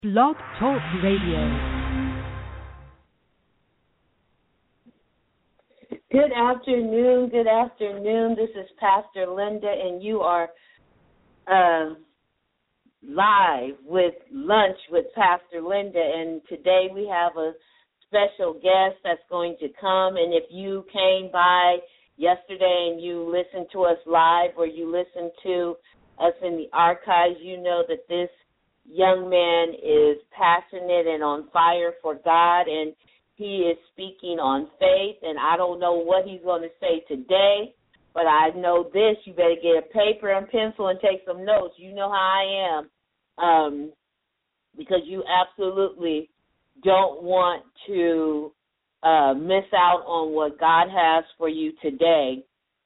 Blog Talk Radio. Good afternoon. Good afternoon. This is Pastor Linda, and you are live with Lunch with Pastor Linda. And today we have a special guest that's going to come. And if you came by yesterday and you listened to us live or you listened to us in the archives, you know that this young man is passionate and on fire for God, and he is speaking on faith, and I don't know what he's going to say today, but I know this: you better get a paper and pencil and take some notes. You know how I am, because you absolutely don't want to miss out on what God has for you today.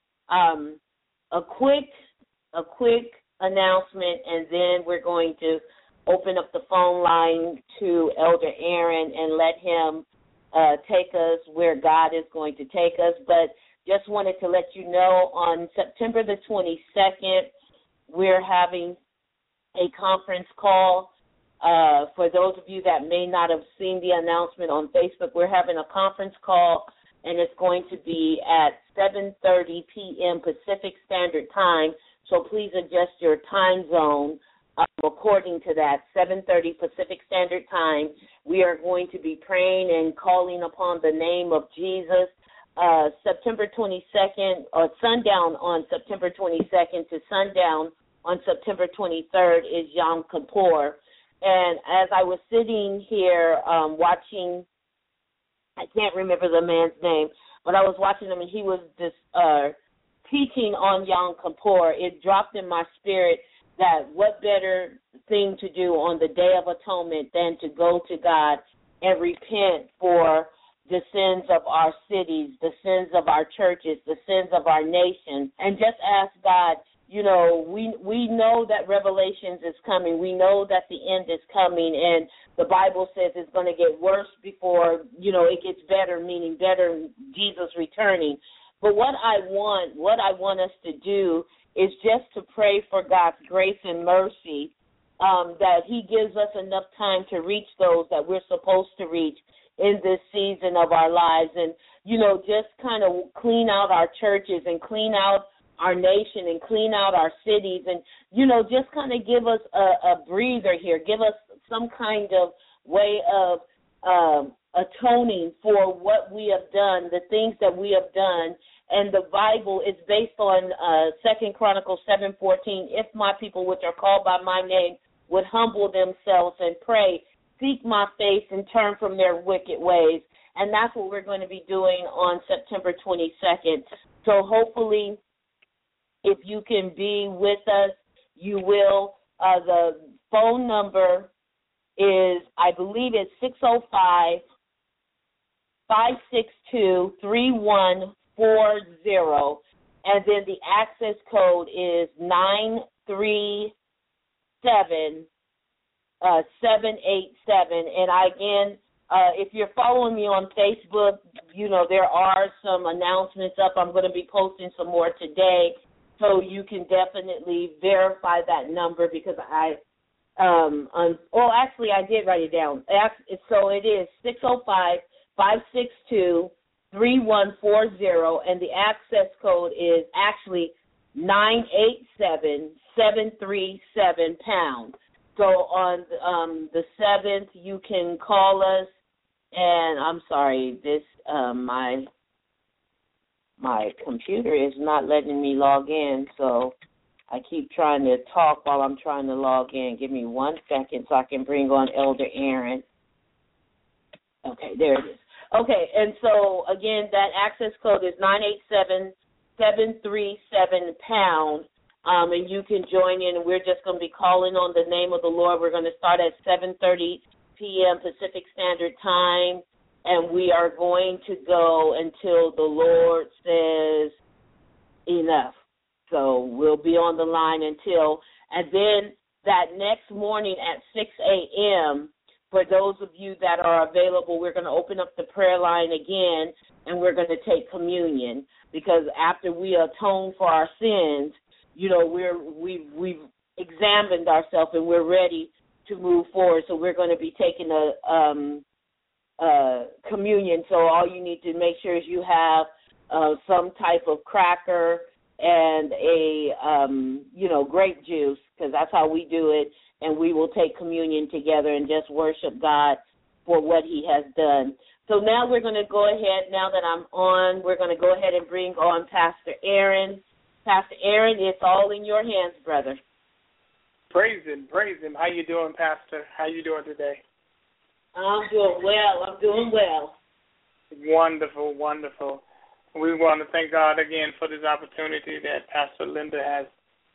A quick announcement, and then we're going to open up the phone line to Elder Aaron and let him take us where God is going to take us. But just wanted to let you know, on September the 22nd, we're having a conference call. For those of you that may not have seen the announcement on Facebook, we're having a conference call, and it's going to be at 7:30 p.m. Pacific Standard Time. So please adjust your time zone according to that, 7:30 Pacific Standard Time. We are going to be praying and calling upon the name of Jesus. September 22nd, or sundown on September 22nd to sundown on September 23rd is Yom Kippur. And as I was sitting here watching, I can't remember the man's name, but I was watching him, and he was teaching on Yom Kippur. It dropped in my spirit that what better thing to do on the Day of Atonement than to go to God and repent for the sins of our cities, the sins of our churches, the sins of our nation, and just ask God. You know, we know that Revelations is coming. We know that the end is coming, and the Bible says it's going to get worse before, it gets better, meaning better, Jesus returning. But what I want us to do is just to pray for God's grace and mercy, that he gives us enough time to reach those that we're supposed to reach in this season of our lives, and, just kind of clean out our churches and clean out our nation and clean out our cities, and, just kind of give us a breather here, give us some kind of way of atoning for what we have done, the things that we have done. And the Bible is based on 2 Chronicles 7:14. If my people, which are called by my name, would humble themselves and pray, seek my face, and turn from their wicked ways. And that's what we're going to be doing on September 22nd. So hopefully, if you can be with us, you will. The phone number is, I believe it's 605-562-3140, and then the access code is 937787. And again, if you're following me on Facebook, there are some announcements up. I'm going to be posting some more today, so you can definitely verify that number, because I did write it down. So it is 605-562-3140, and the access code is actually 987737#. So on the 7th, you can call us, and I'm sorry, this my computer is not letting me log in, so I keep trying to talk while I'm trying to log in. Give me 1 second so I can bring on Elder Aaron. Okay, there it is. Okay, and so, again, that access code is 987737#, and you can join in, and we're just going to be calling on the name of the Lord. We're going to start at 7:30 p.m. Pacific Standard Time, and we are going to go until the Lord says enough. So we'll be on the line until, and then that next morning at 6 a.m., for those of you that are available, we're going to open up the prayer line again, and we're going to take communion, because after we atone for our sins, we've examined ourselves, and we're ready to move forward. So we're going to be taking a communion. So all you need to make sure is you have some type of cracker and a grape juice, because that's how we do it, and we will take communion together and just worship God for what he has done. So now we're going to go ahead, now that I'm on, we're going to go ahead and bring on Pastor Aaron. Pastor Aaron, it's all in your hands, brother. Praise him. How you doing, Pastor? How you doing today? I'm doing well. Wonderful. We want to thank God again for this opportunity that Pastor Linda has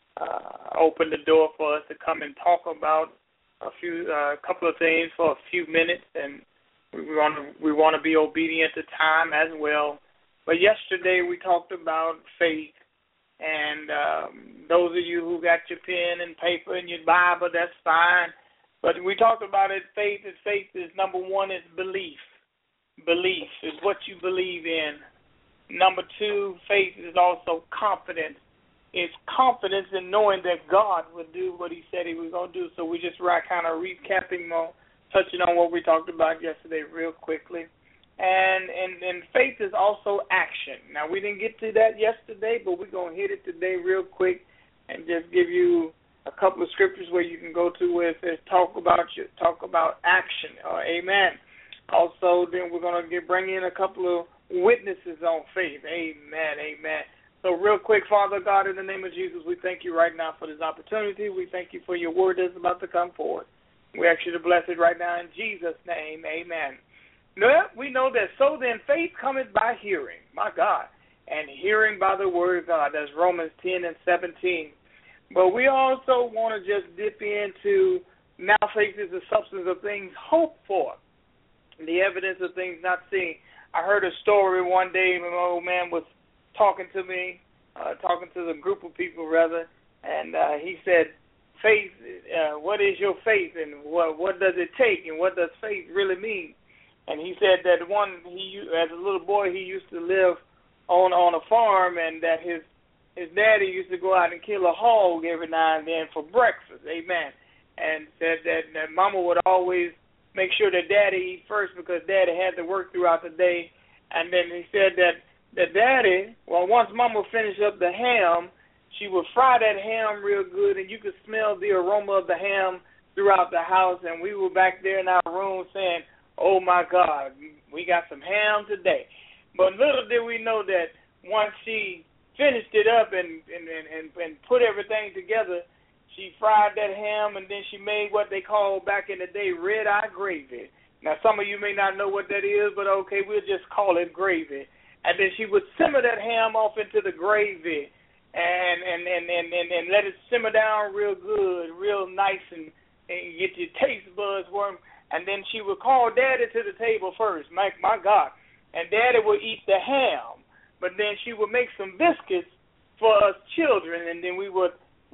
opened the door for us to come and talk about a couple of things for a few minutes, and we want to be obedient to time as well. But yesterday we talked about faith, and those of you who got your pen and paper and your Bible, that's fine. But we talked about it. Faith is number one is belief. Belief is what you believe in. Number two, faith is also confidence. It's confidence in knowing that God will do what he said he was going to do. So we just kind of recapping, touching on what we talked about yesterday real quickly. And faith is also action. Now, we didn't get to that yesterday, but we're going to hit it today real quick and just give you a couple of scriptures where you can go to where it says talk about action. Amen. Also, then we're going to bring in a couple of witnesses on faith. Amen. So real quick, Father God, in the name of Jesus, we thank you right now for this opportunity. We thank you for your word that's about to come forward. We ask you to bless it right now in Jesus' name. Amen. Now, we know that so then faith cometh by hearing, my God, and hearing by the word of God. That's Romans 10 and 17. But we also want to just dip into now faith is the substance of things hoped for, the evidence of things not seen. I heard a story one day when my old man was talking to me, talking to the group of people rather, and he said, faith, what is your faith, and what does it take, and what does faith really mean? And he said that as a little boy, he used to live on a farm, and that his daddy used to go out and kill a hog every now and then for breakfast, amen, and said that mama would always make sure that daddy eat first because daddy had to work throughout the day. And then he said that daddy, once mama finished up the ham, she would fry that ham real good, and you could smell the aroma of the ham throughout the house. And we were back there in our room saying, oh, my God, we got some ham today. But little did we know that once she finished it up and put everything together, she fried that ham, and then she made what they call back in the day red-eye gravy. Now, some of you may not know what that is, but okay, we'll just call it gravy. And then she would simmer that ham off into the gravy and let it simmer down real good, real nice, and get your taste buds warm. And then she would call Daddy to the table first, my God. And Daddy would eat the ham, but then she would make some biscuits for us children, and then we would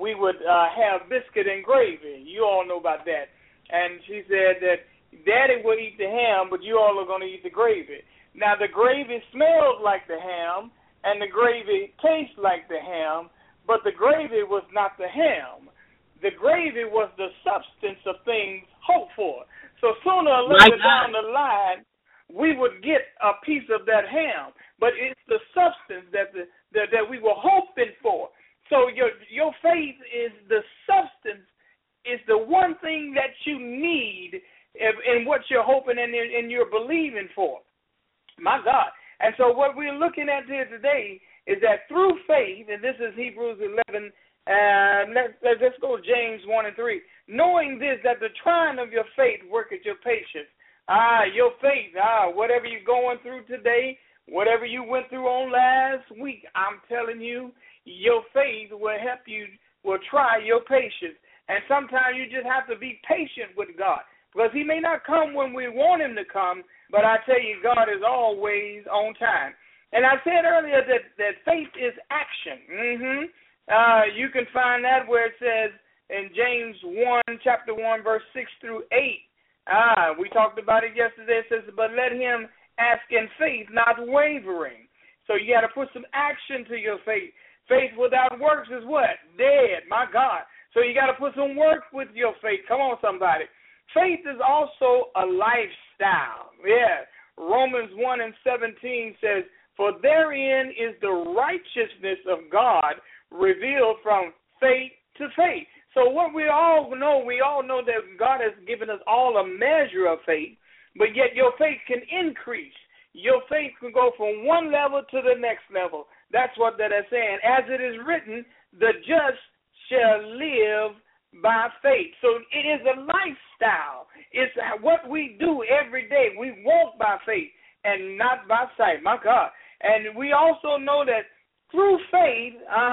have biscuit and gravy. You all know about that. And she said that Daddy will eat the ham, but you all are going to eat the gravy. Now, the gravy smells like the ham, and the gravy tastes like the ham, but the gravy was not the ham. The gravy was the substance of things hoped for. So sooner or later down the line, we would get a piece of that ham, but it's the substance that we were hoping for. So your faith is the substance, is the one thing that you need in what you're hoping and you're believing for. My God. And so what we're looking at here today is that through faith, and this is Hebrews 11, let's go James 1 and 3. Knowing this, that the trying of your faith worketh your patience. Your faith, whatever you're going through today, whatever you went through on last week, I'm telling you, your faith will help you, will try your patience. And sometimes you just have to be patient with God, because he may not come when we want him to come, but I tell you, God is always on time. And I said earlier that faith is action. You can find that where it says in James 1, chapter 1, verse 6 through 8. We talked about it yesterday. It says, but let him ask in faith, not wavering. So you got to put some action to your faith. Faith without works is what? Dead, my God. So you got to put some work with your faith. Come on, somebody. Faith is also a lifestyle. Yeah. Romans 1:17 says, for therein is the righteousness of God revealed from faith to faith. So what we all know that God has given us all a measure of faith, but yet your faith can increase. Your faith can go from one level to the next level. That's what that is saying. As it is written, the just shall live by faith. So it is a lifestyle. It's what we do every day. We walk by faith and not by sight. My God. And we also know that through faith,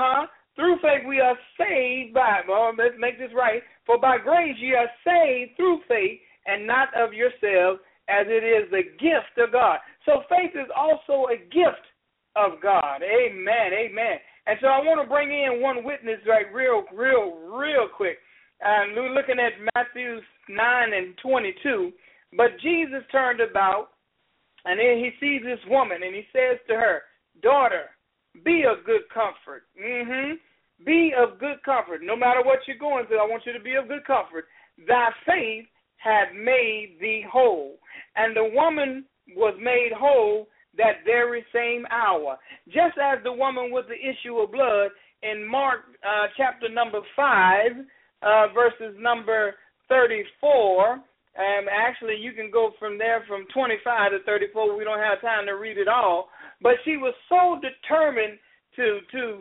we are saved by, let's make this right, for by grace ye are saved through faith and not of yourselves, as it is the gift of God. So faith is also a gift of God. Amen, amen. And so I want to bring in one witness real quick. We're looking at Matthew 9:22. But Jesus turned about, and then he sees this woman, and he says to her, daughter, be of good comfort. Be of good comfort. No matter what you're going through, I want you to be of good comfort. Thy faith had made thee whole. And the woman was made whole that very same hour. Just as the woman with the issue of blood in Mark chapter number 5, verses number 34. Actually, you can go from there from 25 to 34. We don't have time to read it all. But she was so determined to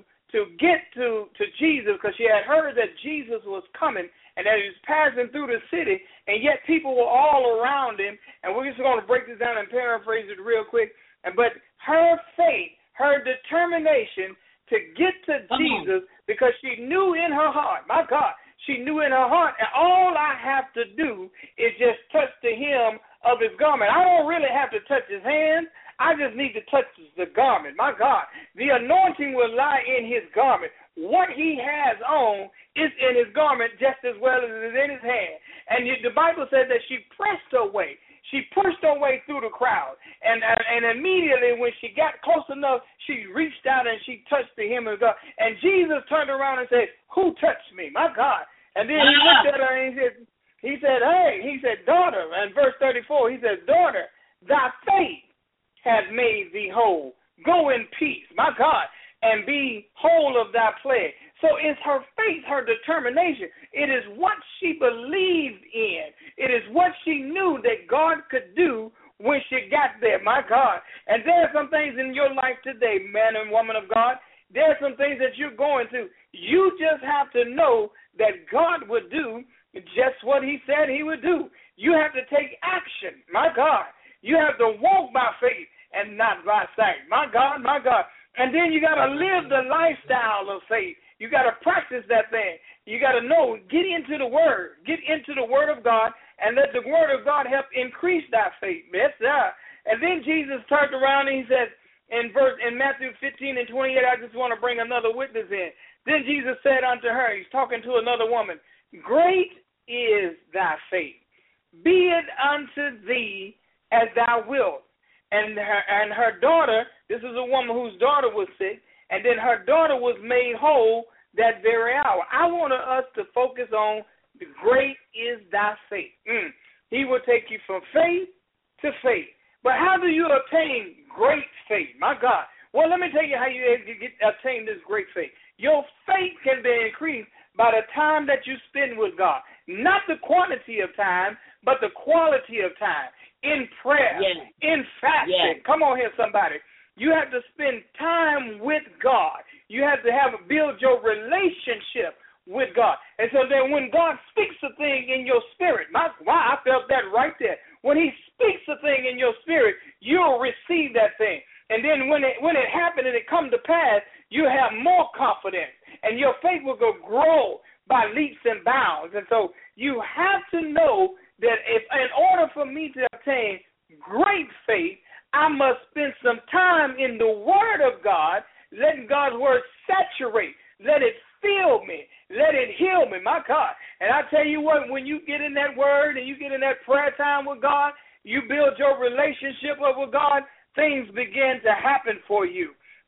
get to Jesus, because she had heard that Jesus was coming and that he was passing through the city, and yet people were all around him. And we're just going to break this down and paraphrase it real quick. But her faith, her determination to get to Jesus, because she knew in her heart, my God, she knew in her heart, and all I have to do is just touch the hem of his garment. I don't really have to touch his hands. I just need to touch the garment. My God, the anointing will lie in his garment. What he has on is in his garment just as well as it is in his hand. And the Bible said that she pressed her way. She pushed her way through the crowd. And immediately when she got close enough, she reached out and she touched the hem of God. And Jesus turned around and said, who touched me? My God. And then he looked at her and he said, daughter. And verse 34, he said, daughter, thy faith has made thee whole. Go in peace, my God, and be whole of thy plague. So it's her faith, her determination. It is what she believed in. It is what she knew that God could do when she got there, my God. And there are some things in your life today, man and woman of God. There are some things that you're going through. You just have to know that God would do just what he said he would do. You have to take action, my God. You have to walk by faith and not by sight, my God, my God. And then you got to live the lifestyle of faith. You got to practice that thing. You got to know, get into the Word. Get into the Word of God, and let the Word of God help increase that faith. Yes, sir. And then Jesus turned around and he said, in Matthew 15:28, I just want to bring another witness in. Then Jesus said unto her, he's talking to another woman, great is thy faith. Be it unto thee as thou wilt. And her daughter, this is a woman whose daughter was sick, and then her daughter was made whole that very hour. I want us to focus on the great is thy faith. He will take you from faith to faith. But how do you obtain great faith? My God. Well, let me tell you how you attain this great faith. Your faith can be increased by the time that you spend with God. Not the quantity of time, but the quality of time. In prayer, in fasting. Come on here, somebody. You have to spend time with God. You have to build your relationship with God. And so then when God speaks a thing in your spirit, I felt that right there. When he speaks a thing in your spirit, you'll receive that thing. And then when it happened and it come to pass, you have more confidence. And your faith will grow by leaps and bounds. And so you have to know that if in order for me to obtain great faith, I must spend some time in the Word of God, letting God's Word saturate, let it fill me, let it heal me, my God. And I tell you what, when you get in that Word and you get in that prayer time with God, you build your relationship up with God, things begin to happen for you.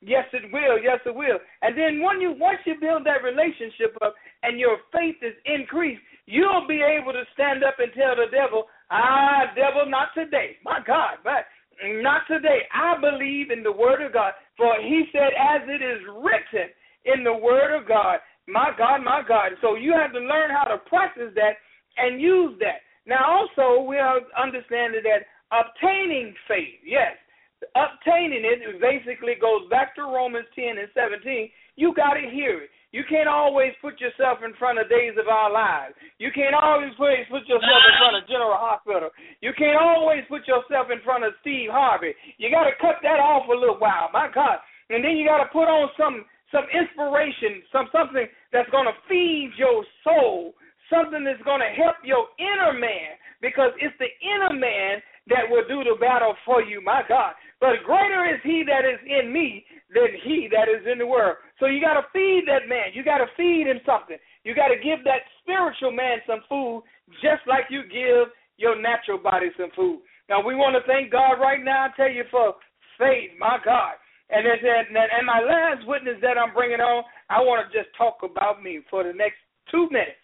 Yes, it will. Yes, it will. And then once you build that relationship up and your faith is increased, you'll be able to stand up and tell the devil, devil, not today. My God, but not today. I believe in the word of God. For he said, as it is written in the word of God, my God, my God. So you have to learn how to practice that and use that. Now, also, we are understanding that obtaining faith, yes, obtaining it basically goes back to Romans 10 and 17. You got to hear it. You can't always put yourself in front of Days of Our Lives. You can't always put yourself in front of General Hospital. You can't always put yourself in front of Steve Harvey. You got to cut that off a little while, my God. And then you got to put on some inspiration, something that's going to feed your soul, something that's going to help your inner man, because it's the inner man that will do the battle for you, my God. But greater is he that is in me than he that is in the world. So you got to feed that man. You got to feed him something. You got to give that spiritual man some food, just like you give your natural body some food. Now, we want to thank God right now, I tell you, for faith, my God. And my last witness that I'm bringing on, I want to just talk about me for the next 2 minutes.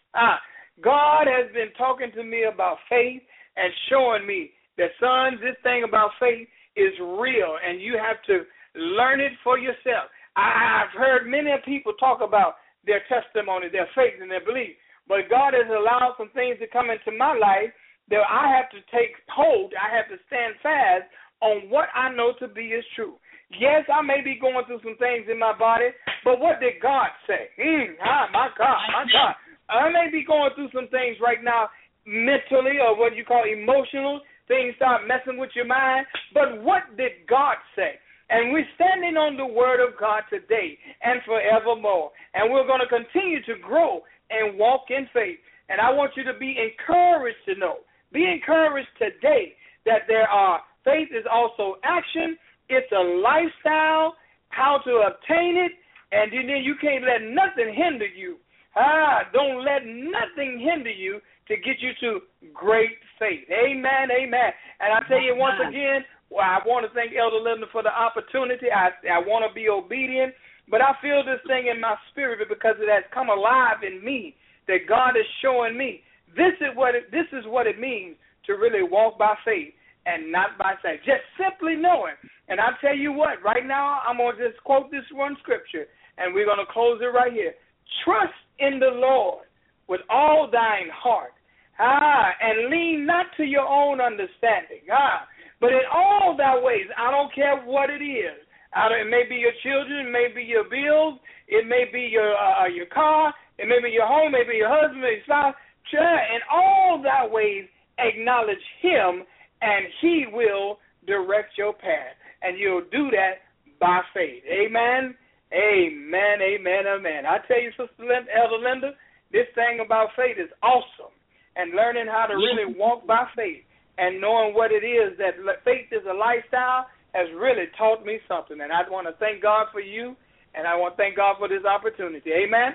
God has been talking to me about faith and showing me that, son, this thing about faith is real, and you have to learn it for yourself. I've heard many people talk about their testimony, their faith, and their belief, but God has allowed some things to come into my life that I have to take hold. I have to stand fast on what I know to be is true. Yes, I may be going through some things in my body, but what did God say? My God, my God. I may be going through some things right now mentally, or what you call emotional. Things start messing with your mind. But what did God say? And we're standing on the word of God today and forevermore. And we're going to continue to grow and walk in faith. And I want you to be encouraged to know. Be encouraged today that faith is also action. It's a lifestyle, how to obtain it. And then you can't let nothing hinder you. Don't let nothing hinder you to get you to great faith. Amen, amen. And I tell you once again, I want to thank Elder Linda for the opportunity. I want to be obedient, but I feel this thing in my spirit because it has come alive in me, that God is showing me this is what it means to really walk by faith and not by sight. Just simply knowing. And I tell you what, right now I'm going to just quote this one scripture, and we're going to close it right here. Trust in the Lord with all thine heart, and lean not to your own understanding, but in all thy ways. I don't care what it is. It may be your children, it may be your bills, it may be your car, it may be your home, it may be your husband, your spouse. In all thy ways acknowledge him, and he will direct your path. And you'll do that by faith. Amen, amen, amen, amen. I tell you, Sister Elder Linda, this thing about faith is awesome. And learning how to really walk by faith and knowing what it is, that faith is a lifestyle, has really taught me something. And I want to thank God for you, and I want to thank God for this opportunity. Amen?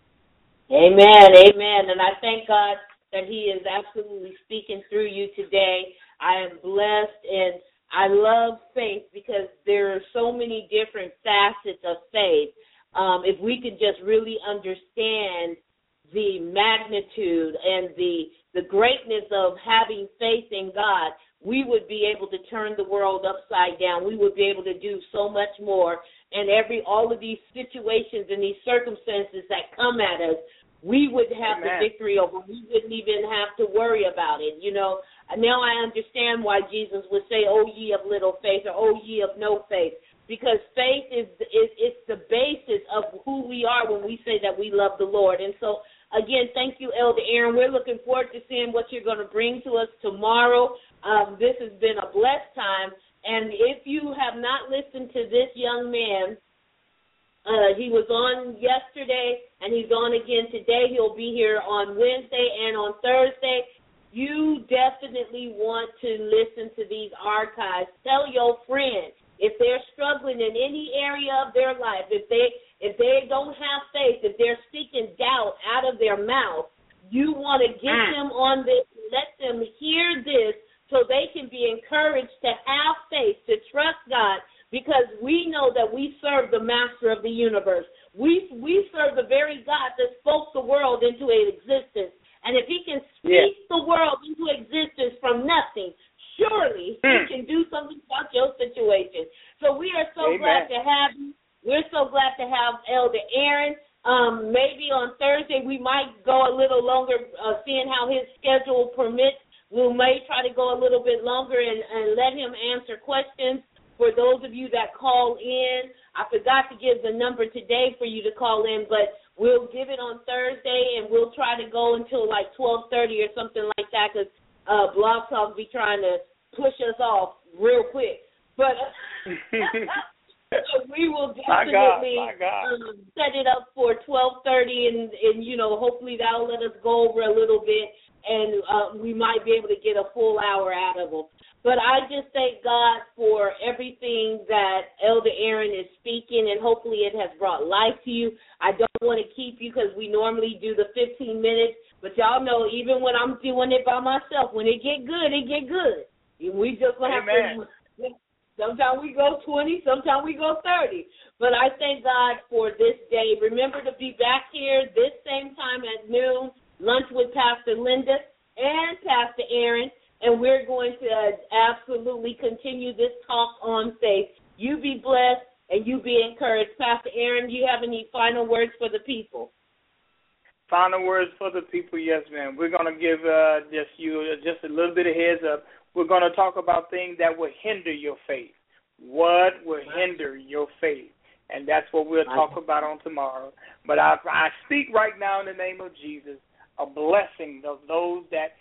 Amen, amen. And I thank God that he is absolutely speaking through you today. I am blessed, and I love faith because there are so many different facets of faith. If we could just really understand the magnitude and the greatness of having faith in God, we would be able to turn the world upside down. We would be able to do so much more. And all of these situations and these circumstances that come at us, we would have the victory over. We wouldn't even have to worry about it. You know, now I understand why Jesus would say, "O ye of little faith," or "O ye of no faith," because faith is the basis of who we are when we say that we love the Lord. And so, again, thank you, Elder Aaron. We're looking forward to seeing what you're going to bring to us tomorrow. This has been a blessed time. And if you have not listened to this young man, he was on yesterday and he's on again today. He'll be here on Wednesday and on Thursday. You definitely want to listen to these archives. Tell your friends if they're struggling in any area of their life, if they don't have faith, if they're speaking doubt out of their mouth, you want to get them on this, let them hear this so they can be encouraged to have faith, to trust God, because we know that we serve the master of the universe. We serve the very God that spoke the world into existence. And if he can speak the world into existence from nothing, surely he can do something about your situation. So we are so glad to have you. We're so glad to have Elder Aaron. Maybe on Thursday we might go a little longer, seeing how his schedule permits. We may try to go a little bit longer and let him answer questions. For those of you that call in, I forgot to give the number today for you to call in, but we'll give it on Thursday, and we'll try to go until like 12:30 or something like that, because Blog Talk be trying to push us off real quick. But we will definitely set it up for 12:30, and hopefully that'll let us go over a little bit, and we might be able to get a full hour out of them. But I just thank God for everything that Elder Aaron is speaking, and hopefully it has brought life to you. I don't want to keep you because we normally do the 15 minutes, but y'all know even when I'm doing it by myself, when it get good, it get good. We just going to have to, sometimes we go 20, sometimes we go 30. But I thank God for this day. Remember to be back here this same time at noon, lunch with Pastor Linda and Pastor Aaron. And we're going to absolutely continue this talk on faith. You be blessed and you be encouraged. Pastor Aaron, do you have any final words for the people? Final words for the people, yes, ma'am. We're going to give just a little bit of heads up. We're going to talk about things that will hinder your faith. What will hinder your faith? And that's what we'll talk about on tomorrow. But I speak right now in the name of Jesus, a blessing of those that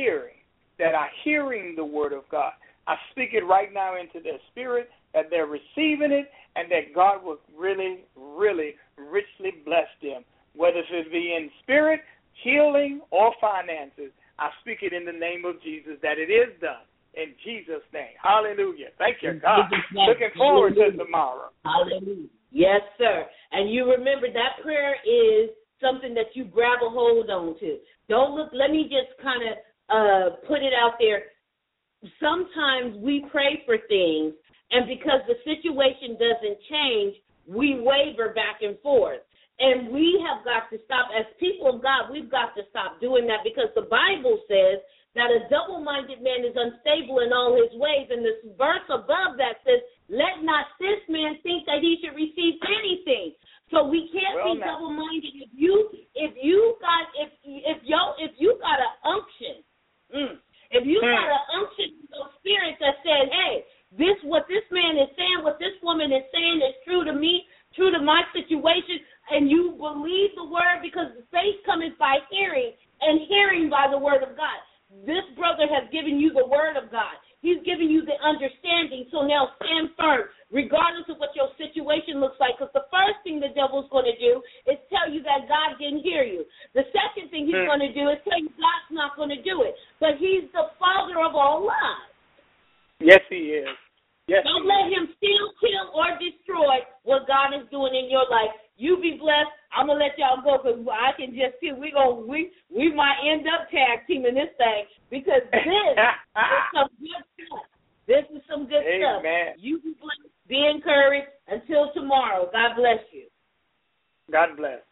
are hearing the word of God. I speak it right now into their spirit, that they're receiving it, and that God will really, really richly bless them, whether it be in spirit, healing, or finances. I speak it in the name of Jesus, that it is done. In Jesus' name. Hallelujah. Thank you, God. Looking forward to tomorrow. Hallelujah. Yes, sir. And you remember that prayer is something that you grab a hold on to. Don't look, let me just kind of put it out there. Sometimes we pray for things, and because the situation doesn't change, we waver back and forth. And we have got to stop, as people of God, we've got to stop doing that, because the Bible says that a double-minded man is unstable in all his ways. And this verse above that says, let not this man think that he should receive anything. So we can't be double-minded. If you got an unction, if you got an unction of spirit that said, hey, what this man is saying, what this woman is saying is true to me, true to my situation, and you believe the word, because faith cometh by hearing, and hearing by the word of God. This brother has given you the word of God. He's giving you the understanding. So now stand firm, regardless of what your situation looks like, because the first thing the devil's going to do is tell you that God didn't hear you. The second thing he's going to do is tell you God's not going to do it. But he's the father of all lies. Yes, he is. Yes, don't let him steal, kill, or destroy what God is doing in your life. You be blessed. I'm going to let y'all go, because I can just see we might end up tag teaming this thing, because this is some good stuff. This is some good stuff. You be blessed. Be encouraged. Until tomorrow, God bless you. God bless.